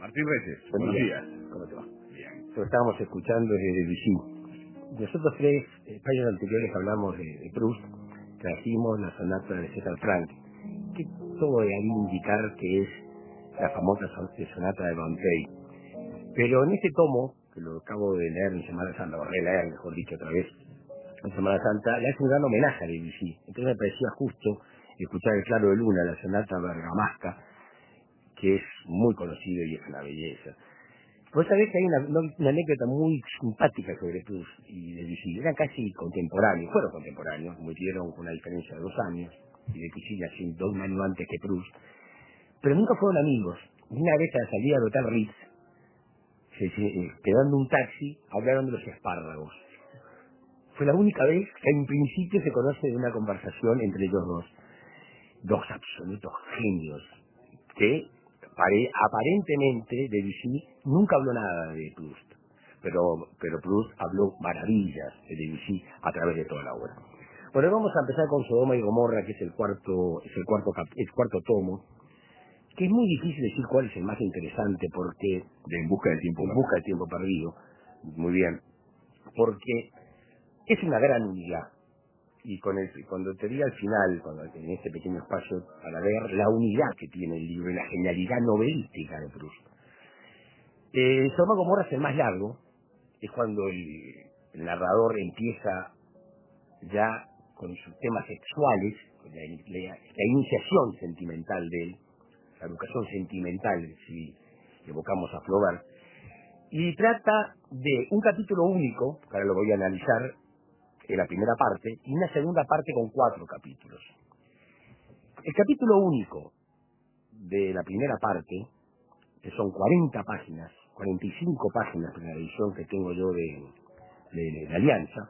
Martín Reyes, buenos días. ¿Cómo te va? Bien. Lo estábamos escuchando desde Debussy. Nosotros tres espacios anteriores hablamos de Proust, trajimos la sonata de César Franck, que todo de ahí indicar que es la famosa sonata de Montaigne. Pero en este tomo, que lo acabo de leer en Semana Santa, o releer, mejor dicho, otra vez, en Semana Santa, le hace un gran homenaje a Debussy. Entonces me parecía justo escuchar El Claro de Luna, la sonata bergamasca, que es muy conocido y es una belleza. Vos sabés que hay una anécdota muy simpática sobre Proust y Debussy. Eran casi contemporáneos, fueron contemporáneos, murieron con una diferencia de 2 años, y Debussy nació 2 años antes que Proust, pero nunca fueron amigos. Una vez a la salida del Hotel Ritz, quedando un taxi, hablaron de los espárragos. Fue la única vez que en principio se conoce de una conversación entre ellos dos absolutos genios, que aparentemente Debussy nunca habló nada de Proust, pero Proust habló maravillas de Debussy a través de toda la obra. Bueno, vamos a empezar con Sodoma y Gomorra, que es el cuarto tomo, que es muy difícil decir cuál es el más interesante, porque En busca del tiempo perdido, muy bien, porque es una gran unidad. Y cuando te diga al final, en este pequeño espacio, para ver la unidad que tiene el libro y la genialidad novelística de Proust. Sodoma y Gomorra es el más largo, es cuando el narrador empieza ya con sus temas sexuales, la iniciación sentimental de él, la educación sentimental, si evocamos a Flaubert, y trata de un capítulo único, que ahora lo voy a analizar, en la primera parte, y una segunda parte con 4 capítulos. El capítulo único de la primera parte, que son 40 páginas, 45 páginas en la edición que tengo yo de Alianza,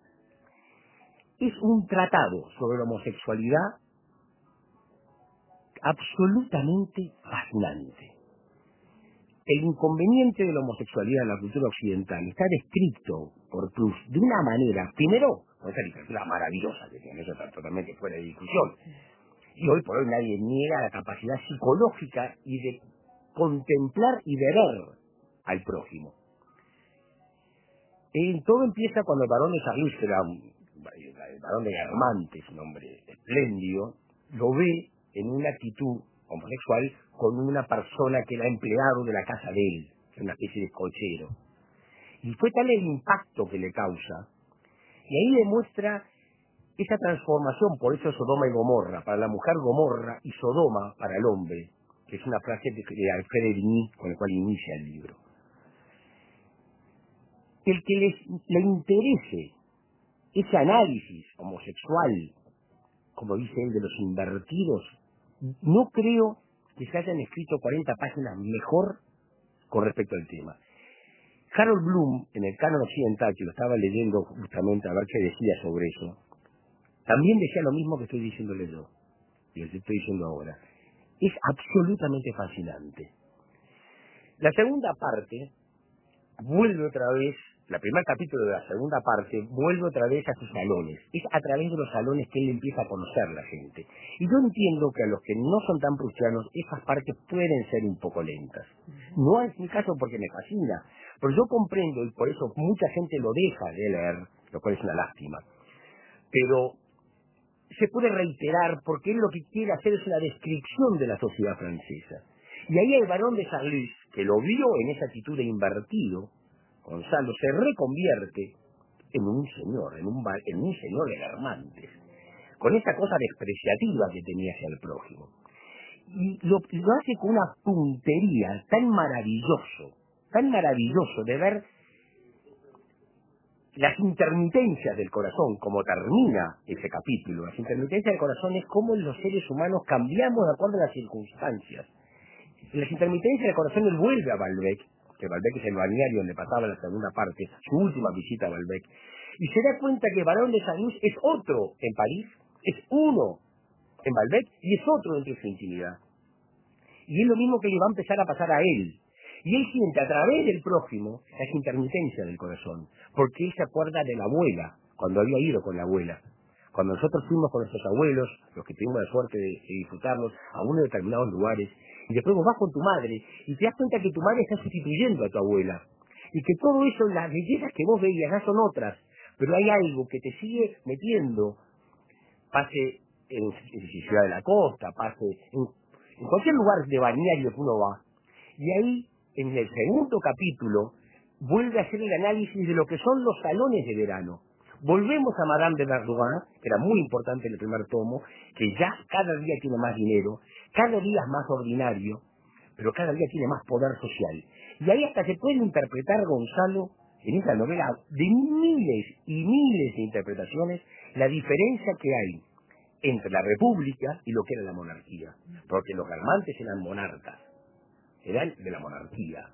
es un tratado sobre la homosexualidad absolutamente fascinante. El inconveniente de la homosexualidad en la cultura occidental está descrito por Proust de una manera, primero, con esa literatura maravillosa que tiene, eso está totalmente fuera de discusión. Y hoy por hoy nadie niega la capacidad psicológica y de contemplar y de ver al prójimo. Todo empieza cuando el barón de Charlus, que era el barón de Guermantes, un hombre espléndido, lo ve en una actitud homosexual con una persona que era empleado de la casa de él, que era una especie de cochero. Y fue tal el impacto que le causa, y ahí demuestra esa transformación, por eso Sodoma y Gomorra, para la mujer Gomorra y Sodoma para el hombre, que es una frase de Alfred Vigny con la cual inicia el libro. El que le interese ese análisis homosexual, como dice él, de los invertidos, no creo que se hayan escrito 40 páginas mejor con respecto al tema. Harold Bloom, en el Canon Occidental, que lo estaba leyendo justamente a ver qué decía sobre eso, también decía lo mismo que estoy diciéndole yo, y lo que estoy diciendo ahora. Es absolutamente fascinante. La segunda parte vuelve otra vez, el primer capítulo de la segunda parte vuelve otra vez a sus salones. Es a través de los salones que él empieza a conocer a la gente. Y yo entiendo que a los que no son tan prusianos, esas partes pueden ser un poco lentas. No es mi caso porque me fascina, pero yo comprendo y por eso mucha gente lo deja de leer, lo cual es una lástima. Pero se puede reiterar porque él lo que quiere hacer es una descripción de la sociedad francesa. Y ahí el barón de Charlus, que lo vio en esa actitud de invertido, Gonzalo, se reconvierte en un señor, en un señor de Guermantes, con esa cosa despreciativa que tenía hacia el prójimo. Y lo hace con una puntería tan maravilloso de ver las intermitencias del corazón, como termina ese capítulo. Las intermitencias del corazón es cómo los seres humanos cambiamos de acuerdo a las circunstancias. En las intermitencias del corazón él vuelve a Balbec, que Balbec es el balneario donde pasaba la segunda parte, su última visita a Balbec, y se da cuenta que Barón de Charlus es otro en París, es uno en Balbec y es otro dentro de su intimidad. Y es lo mismo que le va a empezar a pasar a él. Y él siente a través del prójimo las intermitencias del corazón, porque él se acuerda de la abuela, cuando había ido con la abuela. Cuando nosotros fuimos con nuestros abuelos, los que tuvimos la suerte de disfrutarlos, a unos determinados lugares, Y después vos vas con tu madre y te das cuenta que tu madre está sustituyendo a tu abuela. Y que todo eso, las bellezas que vos veías ya son otras. Pero hay algo que te sigue metiendo, pase en Ciudad de la Costa, pase en cualquier lugar de balneario que uno va. Y ahí, en el segundo capítulo, vuelve a hacer el análisis de lo que son los salones de verano. Volvemos a Madame de Verdurin, que era muy importante en el primer tomo, que ya cada día tiene más dinero, cada día es más ordinario, pero cada día tiene más poder social. Y ahí hasta se puede interpretar, Gonzalo, en esa novela, de miles y miles de interpretaciones, la diferencia que hay entre la república y lo que era la monarquía. Porque los Guermantes eran monarcas, eran de la monarquía,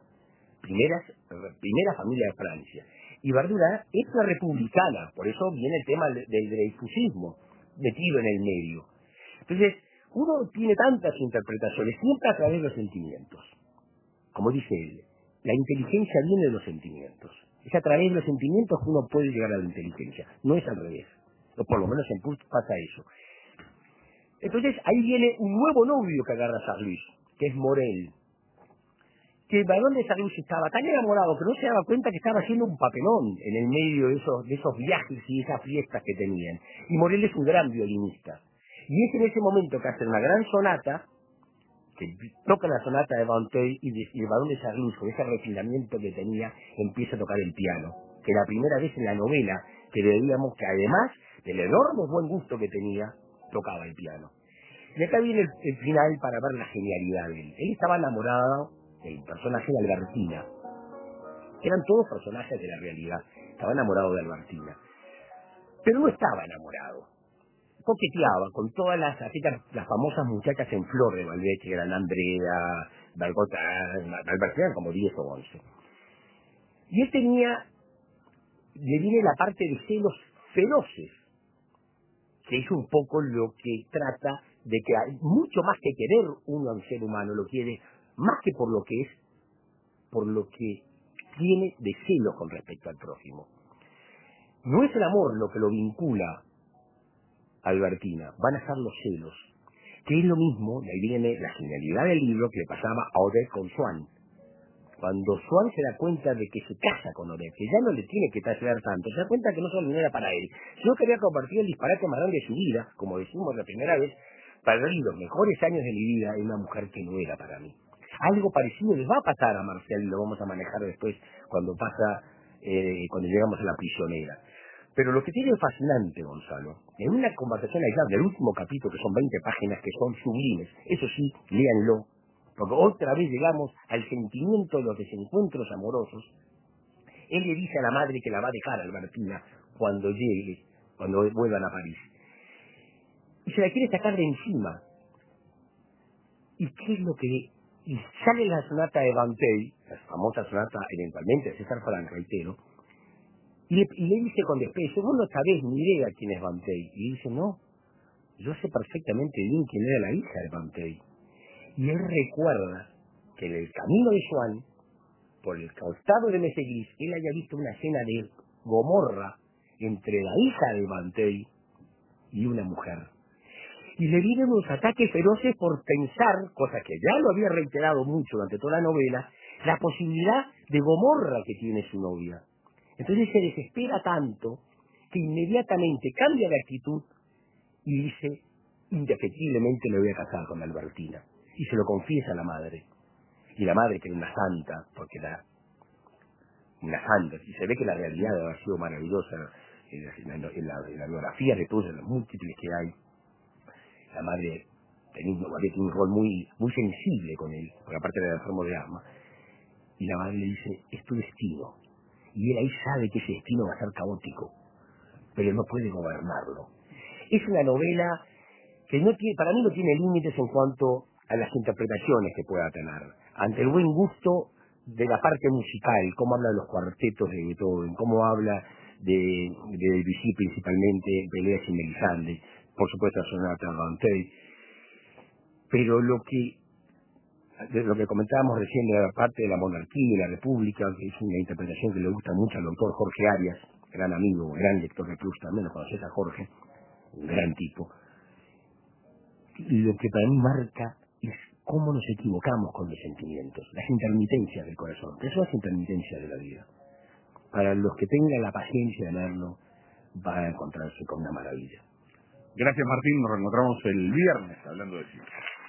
primera familia de Francia. Y Verdurin es una republicana, por eso viene el tema del dreyfusismo metido en el medio. Entonces, uno tiene tantas interpretaciones, siempre a través de los sentimientos. Como dice él, la inteligencia viene de los sentimientos. Es a través de los sentimientos que uno puede llegar a la inteligencia, no es al revés. O por lo menos en Proust pasa eso. Entonces, ahí viene un nuevo novio que agarra a Charlus, que es Morel. Que el varón de Charlus estaba tan enamorado que no se daba cuenta que estaba haciendo un papelón en el medio de esos viajes y esas fiestas que tenían. Y Morel es un gran violinista. Y es en ese momento que hace una gran sonata, que toca la sonata de Vinteuil y el varón de Charlus, con ese refinamiento que tenía, empieza a tocar el piano. Que la primera vez en la novela que veíamos que además del enorme buen gusto que tenía, tocaba el piano. Y acá viene el final para ver la genialidad de él. Él estaba enamorado del personaje de Albertina. Eran todos personajes de la realidad. Estaba enamorado de Albertina. Pero no estaba enamorado. Coqueteaba con todas las famosas muchachas en flor de Malbec, que eran Andrea, Bergotin, Albertina eran como 10 o 11. Y él le viene la parte de celos feroces, que es un poco lo que trata de que hay mucho más que querer uno al ser humano, lo quiere más que por lo que es, por lo que tiene de celos con respecto al prójimo. No es el amor lo que lo vincula a Albertina, van a ser los celos, que es lo mismo, de ahí viene la genialidad del libro que le pasaba a Odette con Swann. Cuando Swann se da cuenta de que se casa con Odette, que ya no le tiene que traer tanto, se da cuenta que no solo no era para él, sino que había compartido el disparate más grande de su vida, como decimos la primera vez, perdí los mejores años de mi vida en una mujer que no era para mí. Algo parecido le va a pasar a Marcel, y lo vamos a manejar después cuando cuando llegamos a La prisionera. Pero lo que tiene fascinante, Gonzalo, en una conversación aislada del último capítulo, que son 20 páginas que son sublimes, eso sí, léanlo, porque otra vez llegamos al sentimiento de los desencuentros amorosos. Él le dice a la madre que la va a dejar a Albertina cuando vuelvan a París. Y se la quiere sacar de encima. ¿Y qué es lo que...? Y sale la sonata de Vinteuil, la famosa sonata eventualmente de César Franck, reitero, y le dice con desprecio, vos no sabés ni idea quién es Vinteuil. Y dice, no, yo sé perfectamente bien quién era la hija de Vinteuil. Y él recuerda que en el camino de Swann, por el costado de Mesegris, él haya visto una escena de Gomorra entre la hija de Vinteuil y una mujer. Y le vienen unos ataques feroces por pensar, cosa que ya lo había reiterado mucho durante toda la novela, la posibilidad de Gomorra que tiene su novia. Entonces se desespera tanto que inmediatamente cambia de actitud y dice, indefectiblemente me voy a casar con Albertina. Y se lo confiesa a la madre. Y la madre, que era una santa, porque era una santa, y se ve que la realidad ha sido maravillosa en la biografía de todos los múltiples que hay. La madre había tenido un rol muy, muy sensible con él, porque aparte era enfermo de asma. Y la madre le dice, es tu destino. Y él ahí sabe que ese destino va a ser caótico, pero no puede gobernarlo. Es una novela que para mí no tiene límites en cuanto a las interpretaciones que pueda tener. Ante el buen gusto de la parte musical, cómo habla de los cuartetos de Beethoven, cómo habla de Debussy principalmente, Peleas y Melisande, por supuesto la sonata de Vinteuil, pero lo que comentábamos recién de la parte de la monarquía y la república, que es una interpretación que le gusta mucho al doctor Jorge Arias, gran amigo, gran lector de Proust, también lo conoces a Jorge, un gran tipo. Lo que para mí marca es cómo nos equivocamos con los sentimientos, las intermitencias del corazón, que son las intermitencias de la vida. Para los que tengan la paciencia de leerlo, van a encontrarse con una maravilla. Gracias, Martín. Nos reencontramos el viernes hablando de cine.